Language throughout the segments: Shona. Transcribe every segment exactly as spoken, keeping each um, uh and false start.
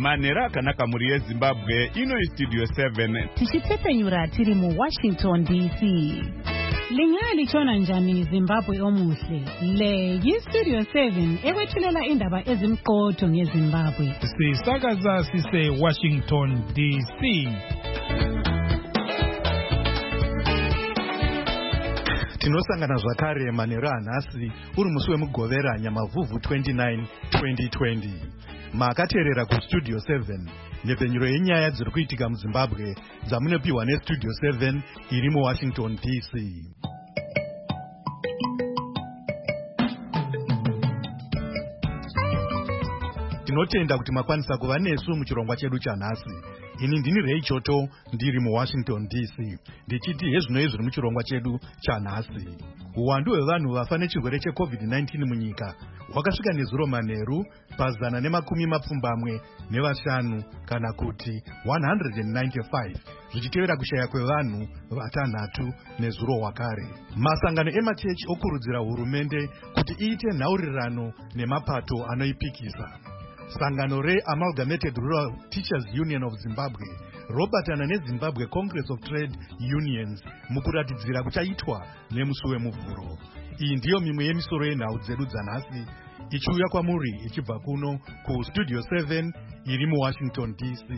Manera akanaka muri yeZimbabwe ino Studio seven. Tichitepenyura tiri mu Washington D C. Lingali chona njani Zimbabwe omuhle. Le yi Studio seven ewethulela indaba ezimqotho ngeZimbabwe. Sisakaza sise Washington D C. Tinosangana zvakare Manera nhasi uri musi wemugovera Nyamavhuvhu twenty-nine twenty twenty. Makateerera ku Studio seven nhepfenyuro yenyaya dziri kuitika muZimbabwe dzamunopiwa neStudio seven iri muWashington D C. Tinotenda kuti makwanisa kuva nesu muchirongwa chedu chanhasi. Ini ndini Ray Choto ndiri muWashington D C. Ndichiti hezvino izvi muchirongwa chedu chanhasi. Uwandu hwevanhu vafa nechirwere cheCovid nineteen munyika hwakasvika nezuro manheru pazana nemakumi mapfumbamwe nevashanu kana kuti one hundred ninety-five zvichitevera kushaya kwevanhu vatanhatu nezuro hwakare. Masangano emachechi okurudzira hurumende kuti iite nhaurirano nemapato anoipikisa. Sangano re-Amalgamated Rural Teachers Union of Zimbabwe robatana neZimbabwe Congress of Trade Unions mukuratidzira kuchaitwa nemusi wemuvhuro. Iyi ndiyo mimwe yemisoro yenhau dzedu dzanhasi ichiuya kwamuri ichibva kuno ku Studio seven iri muWashington D C.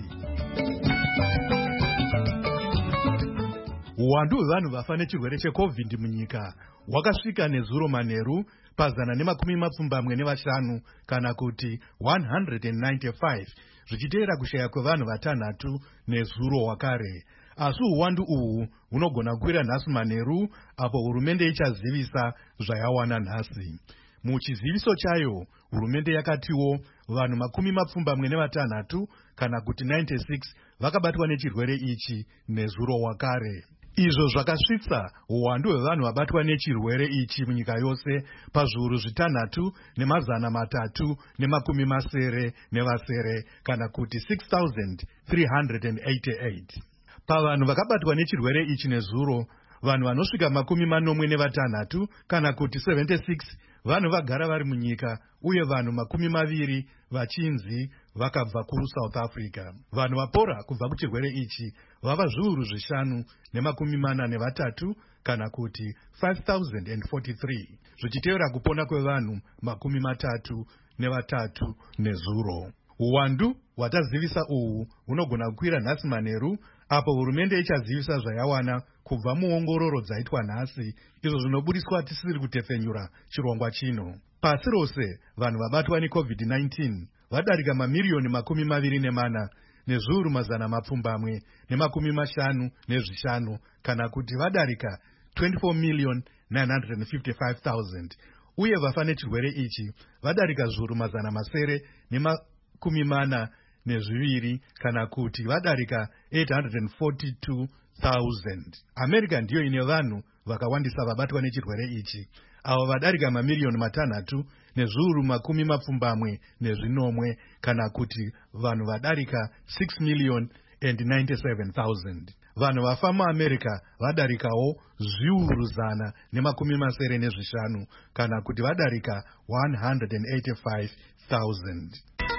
Uwandu hwevanhu vafa nechirwere cheCovid munyika hwakasvika nezuro manheru pazana nemakumi mapfumbamwe nevashanu kana kuti one hundred ninety-five zvichiteera kushaya kwevanhu vatanhatu nezuro hwakare. Asi uwandu uhu hunogona kukwira nhasi manheru apo hurumende ichazivisa zvayawana nhasi. Muchiziviso chayo hurumende yakatiwo vanhu makumi mapfumbamwe nevatanhatu kana kuti ninety-six vakabatwa nechirwere ichi nezuro hwakare. Izvo zvakasvitsa uwandu hwevanhu vabatwa nechirwere ichi munyika yose pazviuru zvitanhatu nemazana matatu nemakumi masere nevasere kana kuti six thousand three hundred eighty-eight. Pavanhu vakabatwa nechirwere ichi nezuro, vanhu vanosvika makumi manomwe nevatanhatu kana kuti seventy-six vanhu vagara vari munyika uye vanhu makumi maviri vachinzi vakabva kuSouth Africa. Vanhu vapora kubva kuchirwere ichi vava zviuru zvishanu nemakumi mana nevatatu kana kuti five thousand forty-three zvichiteera kupona kwevanhu makumi matatu nevatatu nezuro. Uwandu hwatazivisa uhu hunogona kukwira nhasi manheru apo hurumende ichazivisa zvayawana kubva muongororo dzaitwa nhasi, izvo zvinobudiswa tisiri kutefenyura chirongwa chino. Pasi rose vanhu vabatwa neCovid nineteen vadarika mamiriyoni makumi maviri nemana nezviuru mazana mapfumbamwe nemakumi mashanu nezvishanu kana kuti vadarika twenty-four million nine hundred fifty-five thousand uye vafa nechirwere ichi vadarika zviuru mazana masere nemakumi mana nezviviri kana kuti vadarika eight hundred forty-two thousand. America ndiyo ine vanhu vakawandisa vabatwa nechirwere ichi, avo vadarika mamiriyoni matanhatu nezviuru makumi mapfumbamwe nezvinomwe kana kuti vanhu vadarika six million and ninety-seven thousand. Vanhu vafa muAmerica vadarikawo zviuru zana nemakumi masere nezvishanu kana kuti vadarika one hundred eighty-five thousand.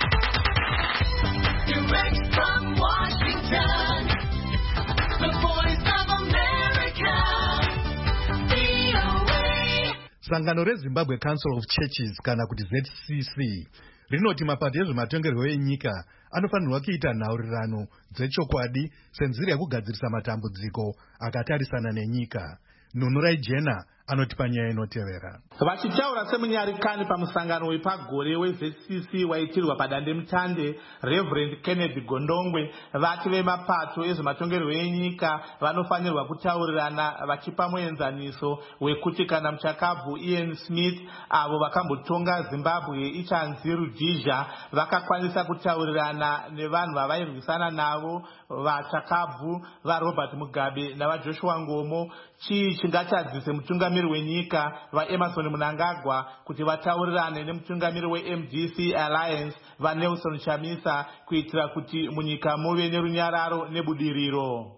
Direct from Washington, the voice of America, V O A. Sangano reZimbabwe Council of Churches kana kuti Z C C rinoti mapato ezvematongerwo enyika anofanirwa kuita nhaurirano dzechokwadi senzira yekugadzirisa matambudziko akatarisana nenyika. Nunurai Jena anoti panyaya inotevera. Vachitaura semunyarikani pamusangano wepagore weZ C C waitirwa padandemutande, Reverend Kennedy Gondongwe vati vemapato ezvematongerwo enyika vanofanirwa kutaurirana vachipa muenzaniso wekuti kana muchakabvu Ian Smith avo vakambotonga Zimbabwe ichanzi Rhodesia vakakwanisa kutaurirana nevanhu vavairwisana navo vachakabvu vaRobert Mugabe navaJoshua Ngomo chii chingachadzise mutungamiri wenyika vaEmerson Mnangagwa kuti vataurirane nemutungamiri weM D C Alliance vaNelson Chamisa kuitira kuti munyika muve nerunyararo nebudiriro.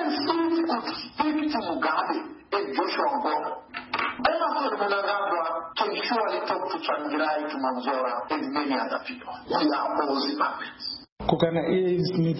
Mugabe and Joshua Ngomo, Emerson Mnangagwa can surely talk to Changirai, to Manzora, and many other people. We are all Zimbabweans. Kukana A Smith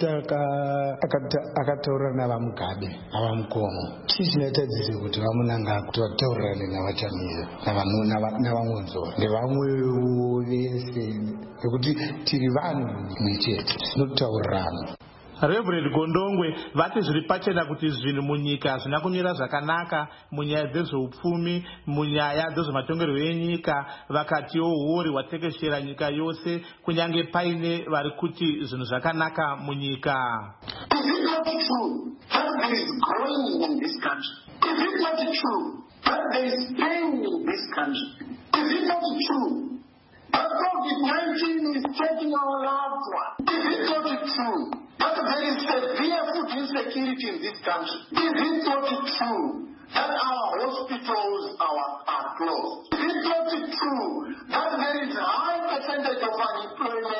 akataura navamugabe avamukomo chichinatadzisa kuti vamunanga kuti vataurane navachamira navamwonzora nevamwewo vese nekuti tiri vanhu mwechete tinotaurirana. Reverend Gondongwe vati zviri pachena kuti zvinhu munyika hazvina kumira zvakanaka munyaya dzezveupfumi, munyaya dzezvematongerwo enyika, vakatiwo uori hwatekeshera nyika yose kunyange paine vari kuti zvinhu zvakanaka munyika. Is it not true that there is growing in this country? Is it not true that there is pain in this country? Is it not true that COVID nineteen is taking our loved ones? Is it not true that there is severe food insecurity in this country? Is it not true that our hospitals are, are closed? Is it not true that there is a high percentage of unemployment?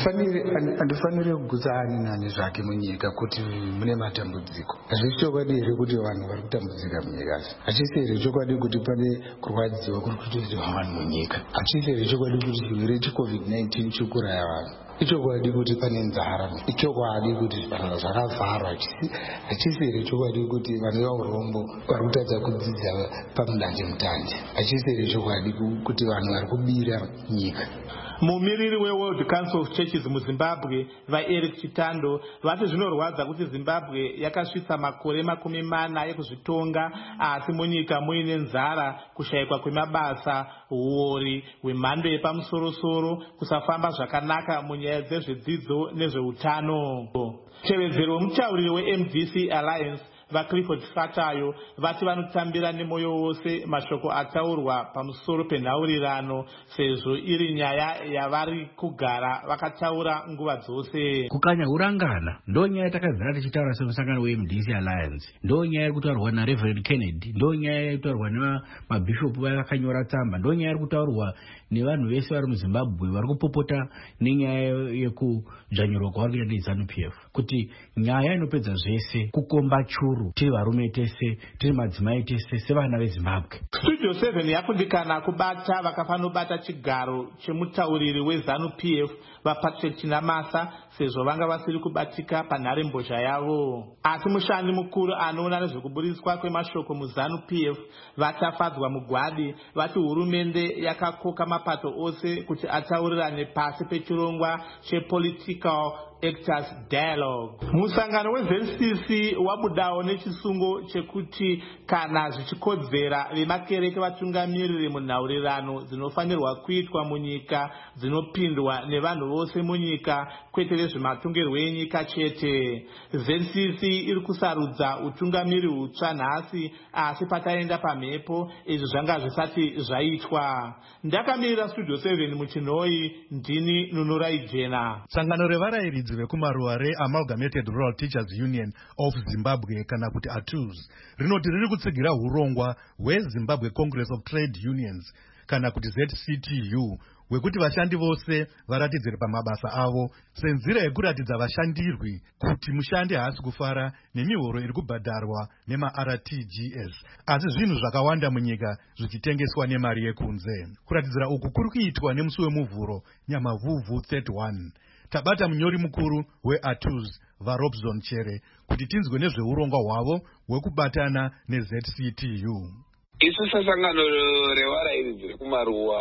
Andifanire kugutsa ani nani zvake munyika kuti mune matambudziko. Hazvisi chokwadi here kuti vanhu vari kutambudzika munyika. Hachisi here chokwadi kuti pane kurwadziwa kuri kutoitwa vanhu munyika. Hachisi here chokwadi kuti chirwere checovid nineteen chikuraya vanhu. Ichokwadi kuti pane nzara. Ichokwadi kuti vanhu zvakavharwa. Hachisi here chokwadi kuti vanhu vaurombo vari kutadza kudzidza pamudande mutande. Hachisi here chokwadi kuti vanhu vari kubira nyika. Mumiriri weWorld Council of Churches muZimbabwe vaEric Chitando vati zvinorwadza kuti Zimbabwe yakasvitsa makore makumi mana ekuzvitonga asi munyika muine nzara, kushayikwa kwemabasa, uori hwemhando yepamusoro-soro, kusafamba zvakanaka munyaya dzezvedzidzo nezveutano. Tevedzero wemutauriri weM D C Alliance vaClifford Fatayo vati vanotambira nemoyo wose mashoko ataurwa pamusoro penhaurirano sezvo iri nyaya yavari kugara vakataura nguva dzose. Kukanya urangana ndo nyaya takagara tichitaura semusangano weM D C Alliance, ndo nyaya kutaurwa naReverend Kennedy, ndo nyaya kutaurwa nemabhishopu vakanyora tsamba, ndo nyaya kutaurwa nevanhu vese vari muZimbabwe vari kupopota nenyaya yekudzvanyurwa kwavari kuita neZANU P F kuti nyaya inopedza zvese kukomba churu tiri varume tese, tiri madzimai tese sevana veZimbabwe. Studio seven yakundikana kubata vakafanobata chigaro chemutauriri weZANU P F vaPatrick Chinamasa sezvo vanga vasiri kubatika panharembozha yavo. Asi mushandi mukuru anoona nezvekuburiswa kwemashoko muZANU P F vatafadzwa mugwadi vati hurumende yakakoka mapato ose kuti ataurirane pasi pechirongwa chepolitical actors dialogue. Musangano weZ C C wabudawo nechisungo chekuti kana zvichikodzera vemakereke vatungamiriri munhaurirano dzinofanirwa kuitwa munyika dzinopindwa nevanhu vose munyika kwete vezvematongerwo enyika chete. Z C C iri kusarudza utungamiri hutsva nhasi asi pataenda pamhepo izvi zvanga zvisati zvaitwa. Ndakamirira Studio seven muchinhoi, ndini Nunurai Jena. Sangano revarairidzi vekumaruwa reAmalgamated Rural Teachers Union of Zimbabwe kana kuti A T U S rinoti riri kutsigira urongwa hweZimbabwe Congress of Trade Unions kana kuti Z C T U wekuti vashandi vose varatidzire pamabasa avo senzira yekuratidza vashandirwi kuti mushandi haasi kufara nemihoro iri kubhadharwa nema-R T G S, asi zvinhu zvakawanda munyika zvichitengeswa nemari yekunze. Kuratidzira uku kuri kuitwa nemusi wemuvhuro Nyamavhuvhu thirty-one. Tabata munyori mukuru weA T U S vaRobson Chere kuti tinzwe nezveurongwa hwavo hwekubatana neZ C T U. Isu sasangano revarairidzi rekumaruwa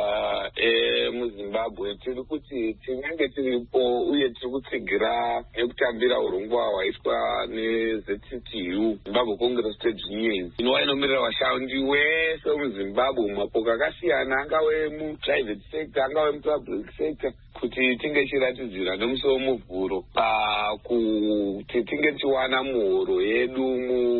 emuZimbabwe tiri kuti tinenge tiripo uye tiri kutsigira nekutambira urongwa hwaitwa neZ C T U, Zimbabwe Congress Trade Unions, inova inomirira vashandi wese muZimbabwe mumapoka akasiyana, angave muprivate sector, angave mupublic sector, kuti tinge chiratidzira nemusi wemuvhuro kuti tinge tiwana muhoro yedu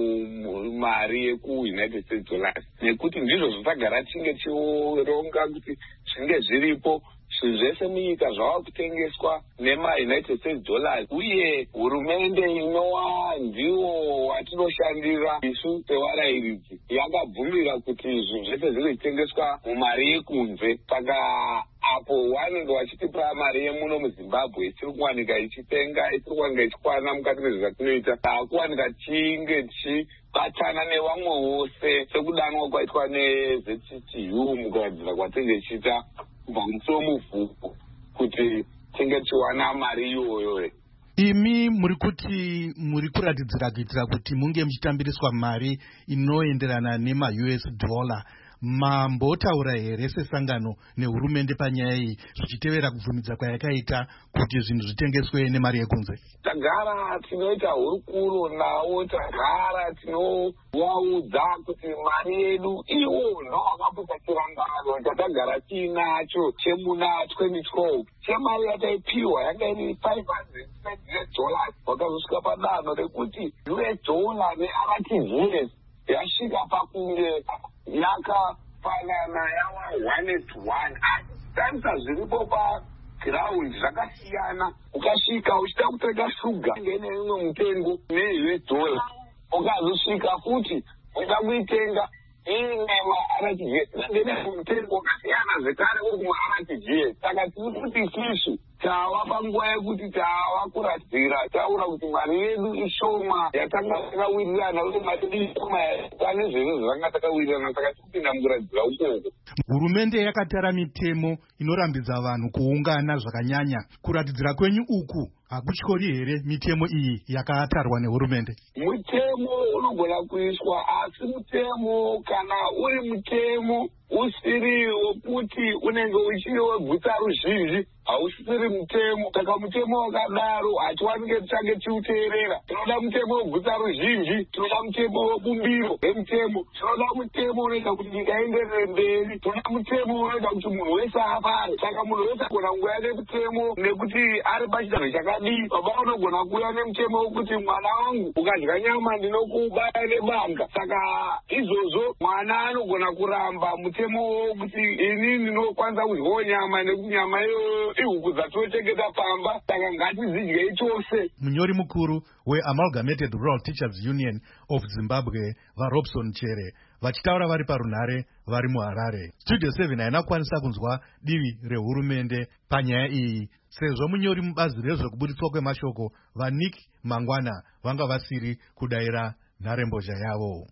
mari yekuUnited States dollars, nekuti ndizvo zvotagara tinge tironga kuti zvinge zviripo zvinhu zvese munyika zvava kutengeswa nemaUnited States dollars, uye hurumende inova ndiwo watinoshandira isu sevarairidzi yakabvumira kuti zvinhu zvese zviri kutengeswa mumari yekunze. Saka apo vanenge vachitipa mari yemuno muzimbabwe tiri kuwanika ichitenga tiri kuwanika ichikwana mukati mezvatinoita taakuwanika tichinge tichibatana nevamwe vose sekudanwa kwaitwa nezttu mukugadzira kwatinge tichiita kubva mumusoro muvhuku kuti tinge tichiwana mari iyoyo. Imi muri kuti muri kuratidzira kuitira kuti munge muchitambiriswa mari inoenderana nema-U S dollar. Mambotaura here sesangano nehurumende panyaya iyi zvichitevera kubvumidza kwayakaita kuti zvinhu zvitengeswe nemari yekunze? Tagara tinoita hurukuro navo, tagara tinovaudza kuti mari yedu iwo ndovakapusa chirangano chatagara tiinacho chemuna twenty twelve chemari yataipiwa yanga iri five hundred dollars wakazosvika padanho rekuti U S dollar ne-R T G S yasvika pakunge yakafanana yava one to one. Tamisa zviripo paground zvakasiyana. Ukasvika uchida kutenga shuga ngeneimwe mutengo ne-U S dollar, ukazosvika futi uda kuitenga iine ma-R T G S ngeneimwe mutengo wakasiyana zvekare uri kuma-R T G S. Saka tiri kuti isusu tava panguva yekuti tava kuradzira taura kuti mari yedu ishoma yatanga takawirirana uye mari yedu ishoma pane zvinhu zvanga takawirirana saka tikupinda mukuradzira ukoko. Hurumende yakatara mitemo inorambidza vanhu kuungana zvakanyanya. Kuratidzira kwenyu uku hakutyori here mitemo iyi yakatarwa nehurumende? Mutemo unogona kuiswa, asi mutemo kana uri mutemo usiri wekuti unenge uchiri webvutsa ruzhinji hausiri mutemo. Saka mutemo wakadaro hatiwanike tichange tiuteerera. Tinoda mutemo webvutsa ruzhinji, tinoda mutemo webumbiro remutemo, tinoda mutemo unoita kuti nyika ienderere mberi, tinoda mutemo unoita kuti munhu wese afare. Saka munhu wese agona kuuya nemutemo nekuti ari pachidanho chakadii. Baba unogona kuuya nemutemo wekuti mwana wangu ukadya nyama ndinokubaya nebanga. Saka izvozvo mwana anogona kuramba mutemo wekuti ini ndinokwanisa kudyawo nyama nekuti nyama iyoyo ihuku dzatochengeta pamba, saka ngatizidyei chose. Munyori mukuru weAmalgamated Rural Teachers Union of Zimbabwe vaRobson Chere vachitaura vari parunhare vari muHarare. Studio seven haina kukwanisa kunzwa divi rehurumende panyaya iyi sezvo munyori mubazi rezvekubuditswa kwemashoko vaNick Mangwana vanga vasiri kudayira nharembozha yavo.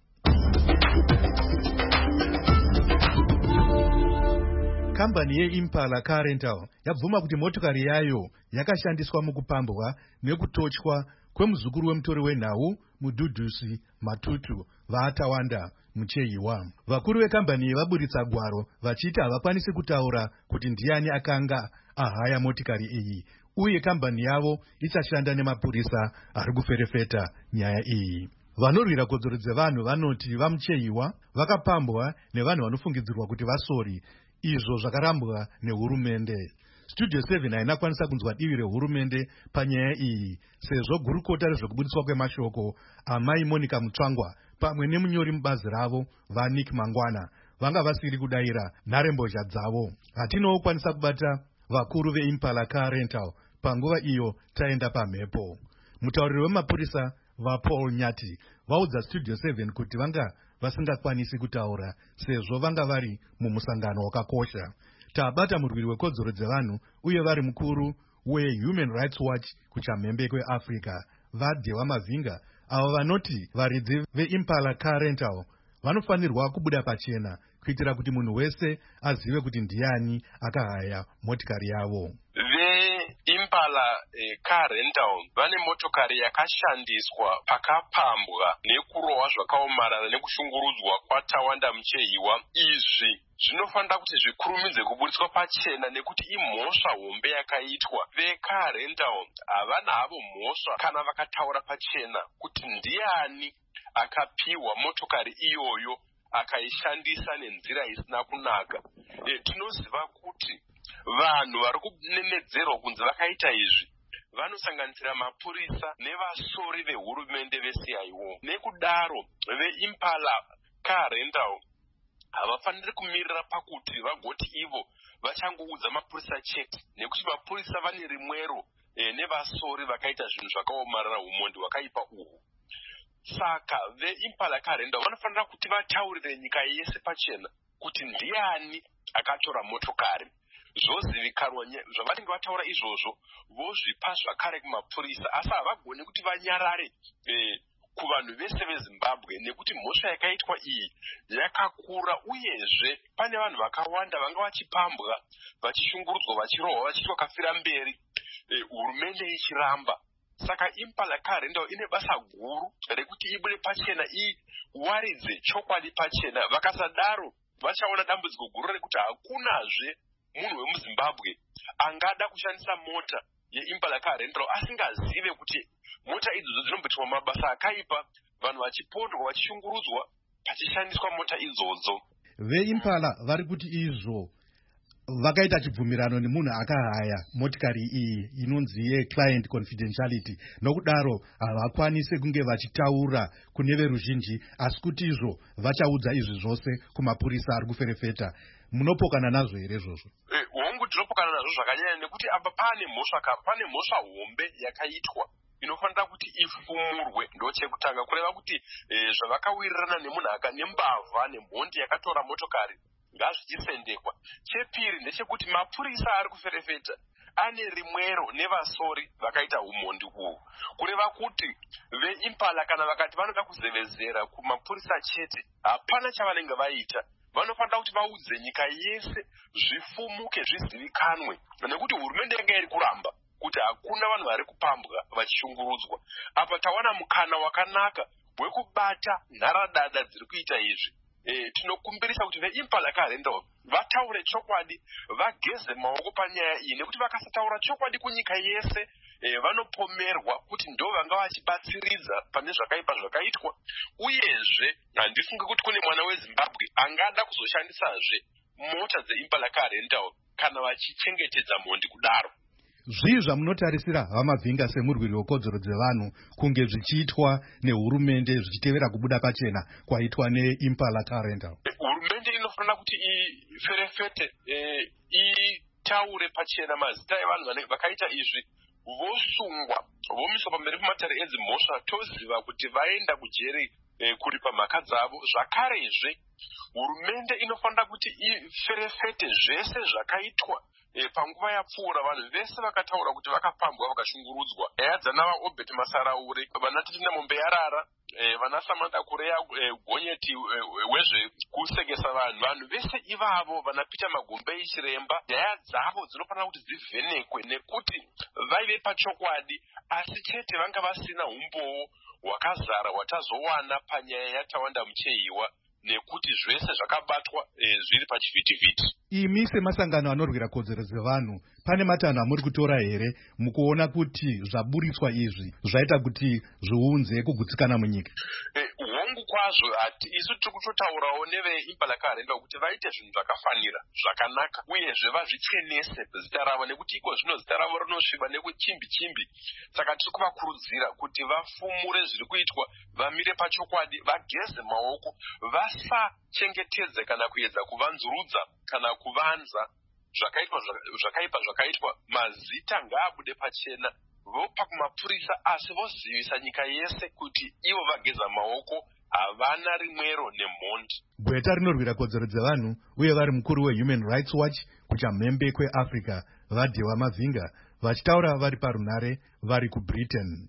Kambani yeImpala Car Rental yabvuma kuti motokari yayo yakashandiswa mukupambwa nekutochwa kwemuzukuru wemutori wenhau Mudhudhusi Matutu vaatawanda muChehiwa. Vakuru vekambani iyi vaburitsa gwaro vachiti havakwanisi kutaura kuti ndiani akanga ahaya motikari iyi, uye kambani yavo ichashanda nemapurisa ari kuferefeta nyaya iyi. Vanorwira kodzero dzevanhu vanoti vamuChehiwa vakapambwa nevanhu vanofungidzirwa kuti vasori, izvo zvakarambwa nehurumende. Studio seven haina kwanisa kunzwa divi rehurumende panyaya iyi sezvo gurukota rezvekubudiswa kwemashoko amai Monica Mutsvangwa pamwe nemunyori mubazi ravo vaNick Mangwana vanga vasiri kudayira nharembozha dzavo. Hatinowo kwanisa kubata vakuru veImpala Car Rental panguva iyo taenda pamhepo. Mutauriri wemapurisa vaPaul Nyati vaudza Studio seven kuti vanga vasingakwanisi kutaura sezvo vanga vari mumusangano wakakosha. Tabata murwiri wekodzero dzevanhu uye vari mukuru weHuman Rights Watch kuchamhembe kweAfrica vaDhewa Mavinga, avo vanoti varidzi veImpala Car Rental vanofanirwa kubuda pachena kuitira kuti munhu wese azive kuti ndiani akahaya motikari yavo. Impala eh, Car Rental vane motokari yakashandiswa pakapambwa nekurohwa zvakaomarara nekushungurudzwa kwatawanda muChehiwa. Izvi zvinofanira kuti zvikurumidze kubudiswa pachena nekuti imhosva hombe yakaitwa. VeCar Rental havana havo mhosva kana vakataura pachena kuti ndiani akapiwa motokari iyoyo akaishandisa nenzira isina kunaka. E, tinoziva kuti vanhu vari kunenedzerwa kunzi vakaita izvi vanosanganisira mapurisa nevasori vehurumende veC I O. Nekudaro veImpala Car Rental havafaniri kumirira pakuti vagoti ivo vachangoudza mapurisa chete, nekuti mapurisa vane rimwero e, nevasori vakaita zvinhu zvakaomarara umondi wakaipa uhu. Saka veImpala Car Rental vanofanira kuti vataurire nyika yese pachena kuti ndiani akatora motokari. zvozivikanwa zvavanenge vataura izvozvo vozvipa zvakare kumapurisa, asi havagoni kuti vanyarare eh, kuvanhu vese veZimbabwe nekuti mhosva yakaitwa iyi yakakura, uyezve pane vanhu vakawanda vanga vachipambwa, vachishungurudzwa, vachirohwa, vachiitwa kafira mberi, hurumende eh, ichiramba. Saka Impala Car Rental ine basa guru rekuti ibude pachena, iwaridze chokwadi pachena. Vakasadaro vachaona dambudziko guru rekuti hakunazve munhu wemuZimbabwe angada kushandisa mota yeImpala Car Rental asingazive kuti mota idzodzo dzinomboitwa mabasa akaipa, vanhu vachipondwa, vachishungurudzwa pachishandiswa mota idzodzo. VeImpala vari kuti izvo vakaita chibvumirano nemunhu akahaya motikari iyi inonzi ye-client confidentiality, nokudaro havakwanise kunge vachitaura kune veruzhinji, asi kuti izvo vachaudza izvi zvose kumapurisa ari kuferefeta. Munopokana nazvo here izvozvo? Eh, hongu tinopokana nazvo zvakanyanya, nekuti apa pane mhosva pane mhosva hombe yakaitwa inofanira kuti ifumurwe. Ndo chekutanga kureva kuti eh, zvavakawirirana nemunhu aka nembavha nemhondi yakatora motokari ngazvichisendekwa. Chepiri ndechekuti mapurisa ari kuferefeta ane rimwero nevasori vakaita umhondi uhu, kureva kuti veImpala kana vakati vanoda kuzevezera kumapurisa chete, hapana chavanenge vaita. Vanofanira kuti vaudze nyika yese, zvifumuke, zvizivikanwe, nekuti hurumende yanga iri kuramba kuti hakuna vanhu vari kupambwa vachishungurudzwa. Apa tawana mukana wakanaka wekubata nharadada dziri kuita izvi. E, tinokumbirisa kuti veImpala Car Rental vataure chokwadi, vageze maoko panyaya iyi, nekuti vakasataura chokwadi kunyika yese e, vanopomerwa kuti ndo vanga vachibatsiridza pane zvakaipa zvakaitwa. Uyezve handifunge kuti kune mwana weZimbabwe angada kuzoshandisazve mota dzeImpala Car Rental kana vachichengetedza mhondi kudaro. Zvii zvamunotarisira vamavhinga semurwiri wekodzero dzevanhu kunge zvichiitwa nehurumende zvichitevera kubuda pachena kwaitwa neImpala Car Rental? Hurumende inofanira kuti iferefete, e, itaure pachena mazita evanhu vakaita izvi, vosungwa, vomiswa pamberi pematare edzimhosva, toziva kuti vaenda kujeri e, kuripa mhaka dzavo. Zvakarezve hurumende inofanira kuti iferefete zvese zvakaitwa E, panguva yapfuura vanhu vese vakataura kuti vakapambwa, vakashungurudzwa. Eya dzanava Obert Masaraure, vana Titina Mombe Yarara, e, vana Samantha Kureya e, Gonyeti e, wezve kusegesa vanhu. Vanhu vese ivavo, vana Peter Magumbe Chiremba, nyaya dzavo dzinofanira kuti dzivhenekwe, nekuti vaive pachokwadi, asi chete vanga vasina umbowo hwakazara hwatazowana panyaya yaTawanda Mucheiwa, nekuti zvese zvakabatwa e, zviri pachivhitivhiti. Imi semasangano anorwira kodzero dzevanhu, pane matanho amuri kutora here mukuona kuti zvaburitswa izvi zvaita kuti zviunze kugutsikana munyika? E, hongu kwazvo, ati isu tiri kutotaurawo neveImpala Car Rental kuti vaite zvinhu zvakafanira, zvakanaka, uyezve vazvichenese zita ravo, nekuti iko zvino zita ravo rinosviba nekuchimbi chimbi. Saka tiri kuvakurudzira kuti vafumure zviri kuitwa, vamire pachokwadi, vageze maoko, vasachengetedze kana kuedza kuvanzurudza kana kuvanza zvakaitwa zvakaipa zvakaitwa. Mazita ngaabude pachena, vopa kumapurisa, asi vozivisa nyika yese kuti ivo vageza maoko, havana rimwero nemhondi. Gweta rinorwira kodzero dzevanhu uye vari mukuru weHuman Rights Watch kuchamhembe kweAfrica, Vadhewa Mavhinga, vachitaura vari parunhare vari kuBritain.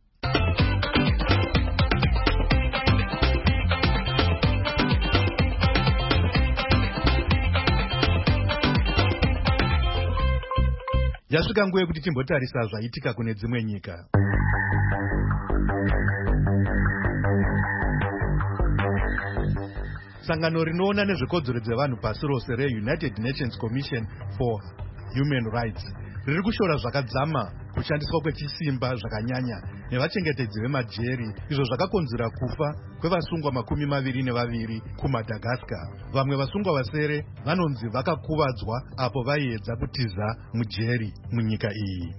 Yasvika nguva yekuti timbotarisa zvaitika kune dzimwe nyika. Sangano rinoona nezvekodzero dzevanhu pasi rose reUnited Nations Commission for Human Rights riri kushora zvakadzama kushandiswa kwechisimba zvakanyanya nevachengetedzi vemajeri, izvo zvakakonzera kufa kwevasungwa makumi maviri nevaviri kuMadagascar. Vamwe vasungwa vasere vanonzi vakakuvadzwa apo vaiedza kutiza mujeri munyika iyi.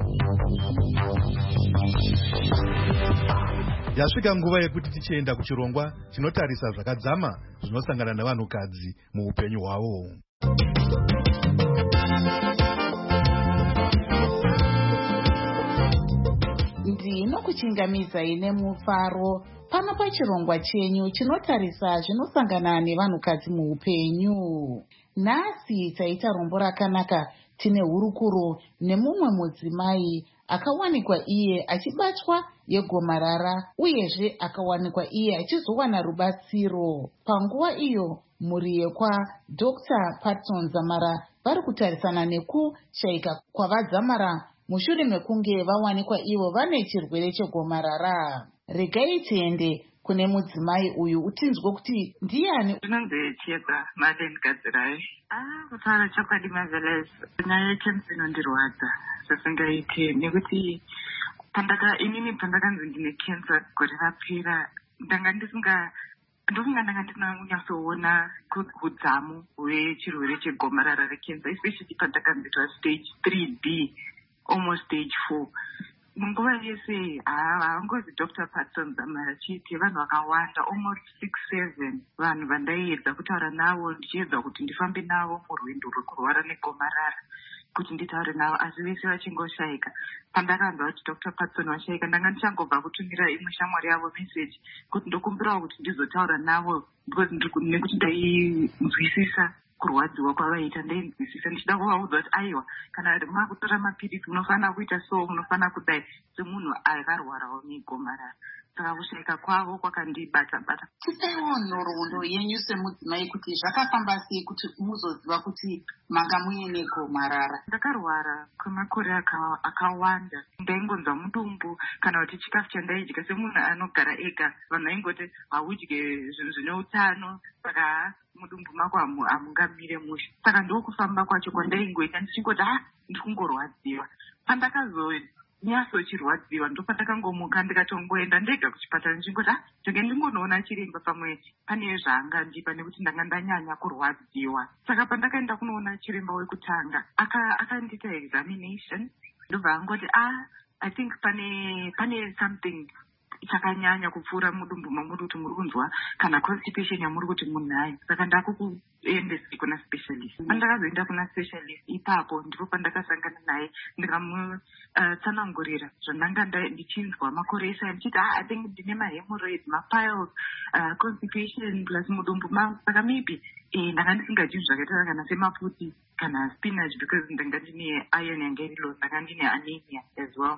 Yasvika nguva yekuti tichienda kuchirongwa chinotarisa zvakadzama zvinosangana nevanhukadzi muupenyu hwavo. Ndinokuchingamizai nemufaro pano pachirongwa chenyu chinotarisa zvinosangana nevanhukadzi muupenyu. Nhasi taita rombo rakanaka tine hurukuro nemumwe mudzimai akawanikwa iye achibatwa yegomarara uyezve akawanikwa iye achizowana rubatsiro. Panguva iyo mhuri yekwadr Patson Dzamara vari kutarisana nekushayika kwavadzamara mushure mekunge vawanikwa ivo vane chirwere chegomarara. Regai tiende kune mudzimai uyu utinzwe kuti ndiani. Ndinonzi Chiedza Madeleine Gadzirai. Ah, kutaura chokwadi Marvelous, nyaya yekenzi inondirwadza zvisingaiti nekuti pandaka inini pandakanzi ndine kensa gore rapera ndanga ndisinga ndofunga ndanga ndisina kunyatsoona udzamu hwechirwere chegomarara rekensa, especially pandakanzitwa stage three B almost stage four. Munguva yese havangozi Doctor Patson Dzamara chiti vanhu vakawanda almost six seven vanhu vandaiedza kutaura navo ndichiedza kuti ndifambe navo murwendo rwekurwara negomarara kuti nditaure navo asi vese vachingoshayika. Pandakanzwa kuti Doctor Patson washayika ndanga ndichangobva kutumira imwe shamwari yavo message kuti ndokumbirawo kuti ndizotaura navo nekuti ndainzwisisa kurwadziwa kwavaita, ndainzwisisa ndichida kuvaudza kuti aiwa kana makutora mapirisi munofanira kuita so, munofanira kudai semunhu akarwarawo negomarara. Saka kushayika kwavo kwakandibata bata. Tipeiwo nhoroondo yenyu semudzimai kuti zvakafamba sei kuti muzoziva kuti manga muine gomarara. Ndakarwara kwemakore akawanda, ndaingonzwa mudumbu kana kuti chikafu chandaidya semunhu anogara ega, vanhu vaingoti haudye zvinhu zvine utano saka mudumbu mako hamungamire mushe. Saka ndokufamba kwacho kwandaingoita ndichingoti ha ndikungorwadziwa. Pandakazo nyatsochirwadziwa ndopandakangomuka ndikatongoenda ndega kuchipatara ndichingoti ha ndenge ndingonoona chiremba pamwe pane zvaangandipa nekuti ndanga ndanyanya kurwadziwa. Saka pandakaenda kunoona chiremba wekutanga akandita examination ndobva angoti ah I think pane pane something chakanyanya kupfuura mudumbu mamuri kuti muri kunzwa kana constipation yamuri kuti munayo. Saka ndakukuendesa kuna specialist. Pandakazoenda kuna specialist ipapo ndipo pandakasangana naye ndikamutsanangurira zvandanga ndichinzwa makore ese ndichiti ah I think ndine mahemorrhoids, mapiles, uh, constipation plus mudumbu mangu. Saka maybe eh ndanga ndisingadyi zvakaita kana semaputi kana spinach because ndanga ndine iron yanga iri low, ndanga ndine anemia as well.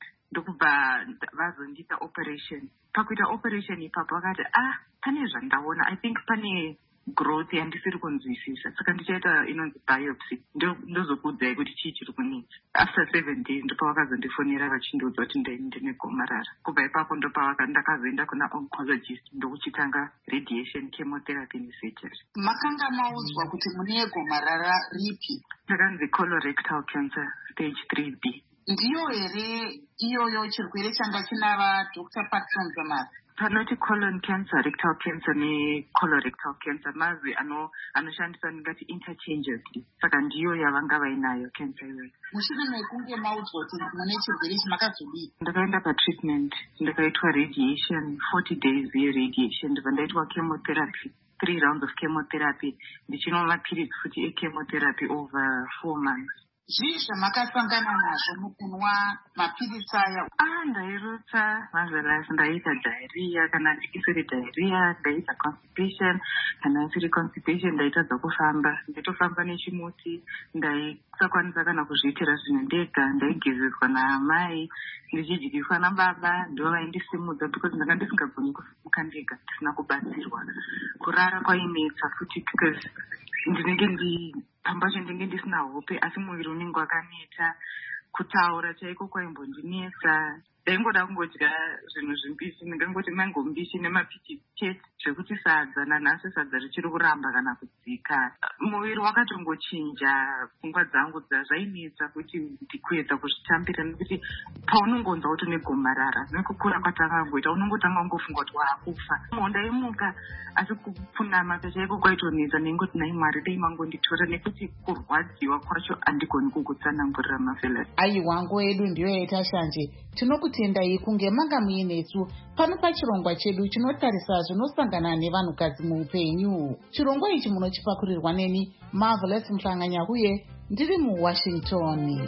Ndokubva vazondiita operation. Pakuita operation ipapo vakati ah pane zvandaona, I think pane growth yandisiri kunzwisisa, saka ndichaita inonzi biopsy ndozokuudzai kuti chii chiri kunetsa. After seven days ndipo vakazondifonera vachindiudza kuti ndine gomarara. Kubva ipapo ndopa ndakazoenda kuna oncologist ndokuchitanga radiation, chemotherapy nesurgery. Makanga maudzwa kuti mune gomarara ripi? Ndakanzi colorectal cancer stage three B. Ndiyo here iyoyo chirwere changa chinava Doctor Patson Dzamara? Panoti colon cancer, rectal cancer ne colorectal cancer mazwi ano anoshandiswa ndingati interchangeably. Saka ndiyo yavanga vainayo cancer iyoyo. Mushure mekunge maudzwa kuti mune chirwere ichi makazodii? Ndakaenda patreatment, ndakaitwa radiation, forty days yeradiation, ndibva ndaitwa chemotherapy, three rounds of chemotherapy, ndichinwa mapirisi futi echemotherapy over four months. Zvii zvamakasangana nazvo mukunwa mapirisi aya? Ah, ndairutsa Marvelous, ndaita diarrhea kana ndisiri diarrhea, ndaita constipation kana isiri constipation, ndaitadza kufamba, ndaitofamba nechimuti, ndaisakwanisa kana kuzviitira zvinhu ndega, ndaigezeswa naamai, ndichidyiswa nababa, ndo vaindisimudza because ndanga ndisingagoni kusimuka ndega ndisina kubatsirwa. Kurara kwainetsa futi because ndinenge ndi pamba ndinenge ndisina hope asi muviri unenge wakaneta. Kutaura chaiko kwaimbondinetsa. Ndaingoda kungodya zvinhu zvimbishi, ndingangoti mango mbishi nemapichi chete zvekuti sadza nanhasi sadza richiri kuramba kana kudzika. Muviri wakatongochinja, pfungwa dzangu zvainetsa kuti ndikuedza kuzvitambira nekuti paunongonzwa kuti une gomarara nekukura kwatanga ngoita unongotanga ungofunga kuti waakufa. Ndaimuka asi kupfunama chaiko kwaitonetsa nengoti nai Mwari dai mangonditora nekuti kurwadziwa kwacho handigoni kukutsanangurira Marvelous. Aiwa, nguva yedu ndiyo yaita shanje. Tinokutendai kunge manga muinesu pano pachirongwa chedu chinotarisa zvinosangana nevanhukadzi muupenyu. Chirongwa ichi munochipakurirwa neni Marvelous Mhlanganya uye ndiri muWashington.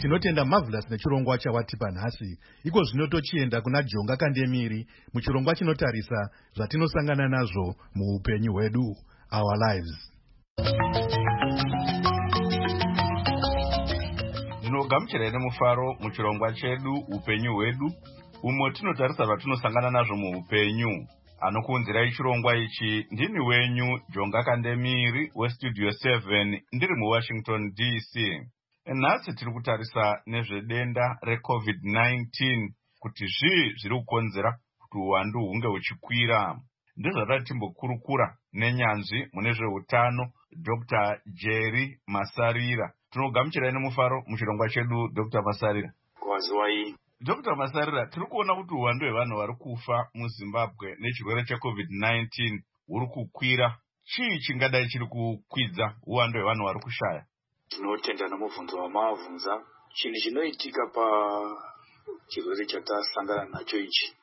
Tinotenda Marvelous nechirongwa chawatipa nhasi. Iko zvino tochienda kuna Jonga Kandemiri muchirongwa chinotarisa zvatinosangana nazvo muupenyu hwedu, our lives. Ndinogamuchira nemufaro muchirongwa chedu upenyu hwedu, umo tinotarisa zvatinosangana nazvo muupenyu. Anokuunzirai chirongwa ichi ndini wenyu Jonga Kandemiri westudio seven ndiri muWashington D C. Nhasi tiri kutarisa nezvedenda recovid nineteen kuti zvii zviri kukonzera kuti uwandu hunge huchikwira. Ndizvati timbokurukura nenyanzvi mune zveutano Doctor Jerry Masarira. Tinogamuchirai nemufaro muchirongwa chedu Doctor Masarira. Kwazwai. Doctor Masarira, tiri kuona kuti uwandu hwevanhu vari kufa muZimbabwe nechirwere checovid nineteen huri kukwira. Chii chingadai chiri kukwidza uwandu hwevanhu vari kushaya? Tinotenda nomubvunzo wamavunza. Chinhu chinoitika pachirwere chatasangana nacho ichi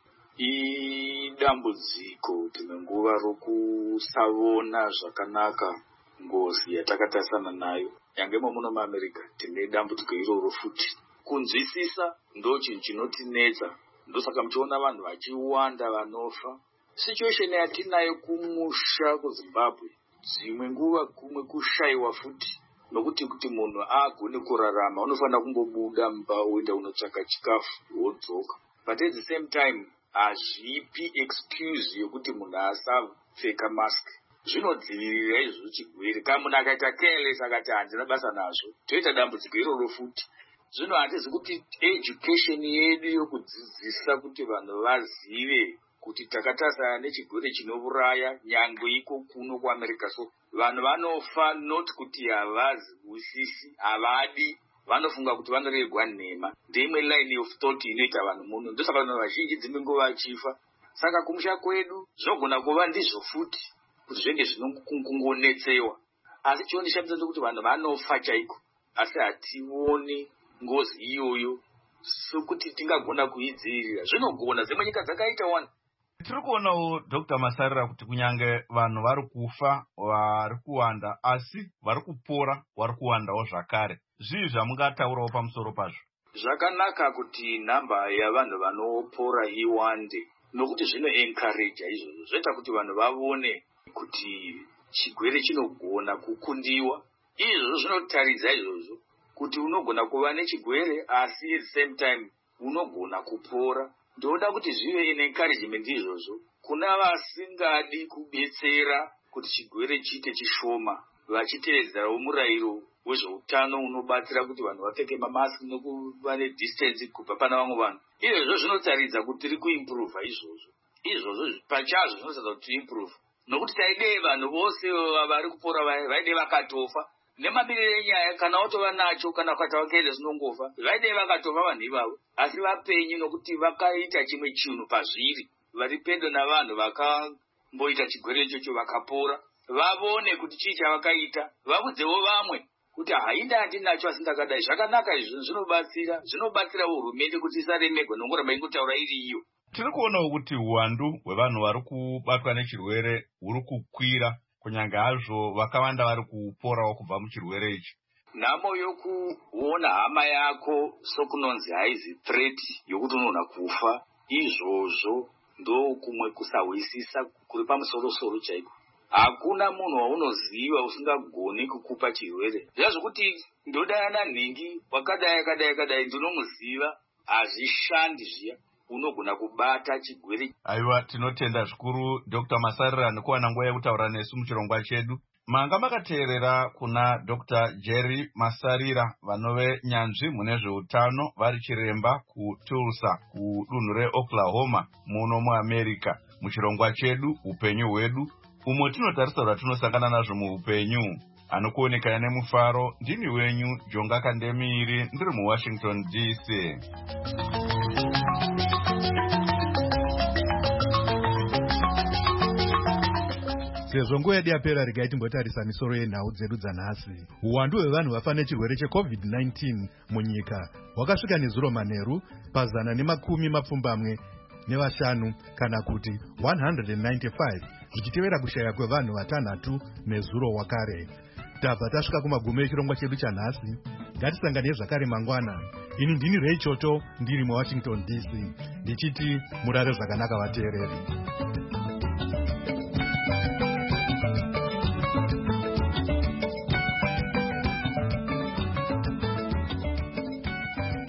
idambudziko rimwe nguva rokusavona zvakanaka ngozi yatakatarisana nayo. Yangemo muno muAmerica tine dambudziko iroro futi. Kunzwisisa ndo chinhu chinotinetsa. Ndosaka muchiona vanhu vachiwanda vanofa. Situation yatinayo kumusha kuZimbabwe dzimwe nguva kumwe kushayiwa futi. Nokuti kuti munhu agone kurarama unofanira kungobuda mumba uenda unotsvaka chikafu wodzoka. But at the same time hazvipi excuse yokuti munhu asapfeka mask. Zvinodzivirira izvo chigwere. Kana munhu akaita careless akati handina basa nazvo toita dambudziko iroro futi. Zvino hatizi kuti education yedu yokudzidzisa kuti vanhu vazive kuti takatasana nechigwere chinouraya nyangwe iko kuno kuAmerica. So vanhu vanofa not kuti havazwisisi, havadi, vanofunga kuti vanoregwa nhema. Ndeimwe line of thought inoita vanhu muno. Ndosaka vanhu vazhinji dzimwe nguva vachifa. Saka kumusha kwedu zvinogona kuva ndizvo futi kuti zvenge zvinongonetsewa. Asi chionesa kuti vanhu vanofa chaiko. Asi hationi ngozi iyoyo sokuti tingagona kuidzirira. Zvinogona dzimwe nyika dzakaita one. Tiri kuonawo Doctor Masarira kuti kunyange vanhu vari kufa vari kuwanda asi vari kupora vari kuwandawo zvakare. Zvii zvamungataurawo pamusoro pazvo? Zvakanaka kuti namba yavanhu vanopora iwande nokuti zvino encourage izvozvo. Zvoita kuti vanhu vavone kuti chigwere chinogona kukundiwa. Izvozvo zvinotaridza izvozvo kuti unogona kuva nechigwere asi at the same time unogona kupora. Ndoda kuti zvive in encouragement izvozvo kuna vasingadi kubetsera kuti chigwere chiite chishoma, vachiteedzerawo murayiro wezveutano unobatsira kuti vanhu vapfeke mamask nokuva nedistance kubva pana vamwe vanhu. Izvozvo zvinotaridza kuti tiri kuimprove izvozvo. Izvozvo pachazvo zvinotaridza kuti improve. Nokuti taidei vanhu vose vari kupora vaidei vakatofa. Nemabirire enyaya kana watova nacho kana ukata wakaenda zinongofa. Vaidei vakatofa vanhu ivavo. Asi vapenyu nokuti vakaita chimwe chinhu pazviri. Vari pedo navanhu vakamboita chigwere ichocho vakapora. Vavone kuti chii chavakaita. Vabudzewo vamwe kuti hainda handinacho asi ndakadai. Zvakanaka izvo zvinobatsira. Zvinobatsira hurumende kuti isaremegwa nongoramba ingotaura iri iyo. Tiri kuonawo kuti uwandu hwevanhu vari kubatwa nechirwere huri kukwira. Kunyange hazvo vakawanda vari kuporawo kubva muchirwere ichi. Nhamo yokuona hama yako sokunonzi haizi threat yokuti unogona kufa, izvozvo ndo kumwe kusahwisisa kuri pamusoro-soro chaiko. Hakuna munhu waunoziva usingagoni kukupa chirwere. Zvazvokuti ndodana nhingi wakadai akadai akadai ndinomuziva hazvishandi zviya. Unogona kubata chigwere. Aiwa, tinotenda zvikuru Doctor Masarira nekuwana nguva yekutaura nesu muchirongwa chedu. Manga makateerera kuna Doctor Jerry Masarira vanove nyanzvi mune zveutano vari chiremba kuTulsa kudunhu reOklahoma muno muAmerica muchirongwa chedu upenyu hwedu umo tinotarisa zvatinosangana nazvo muupenyu. Anokuonekana nemufaro ndini wenyu Jonga Kandemiri ndiri muWashington D C. Sezvo nguva yedu yapera, regai timbotarisa misoro yenhau dzedu dzanhasi. Uwandu hwevanhu vafa nechirwere checovid nineteen munyika hwakasvika nezuro manheru pazana nemakumi mapfumbamwe nevashanu kana kuti one hundred ninety-five zvichitevera kushaya kwevanhu vatanhatu nezuro wakare. Tabva tasvika kumagumo echirongwa chedu chanhasi. ngatisangane zvakare mangwana. Ini ndini Ray Choto ndiri muWashington D C ndichiti murare zvakanaka vateereri.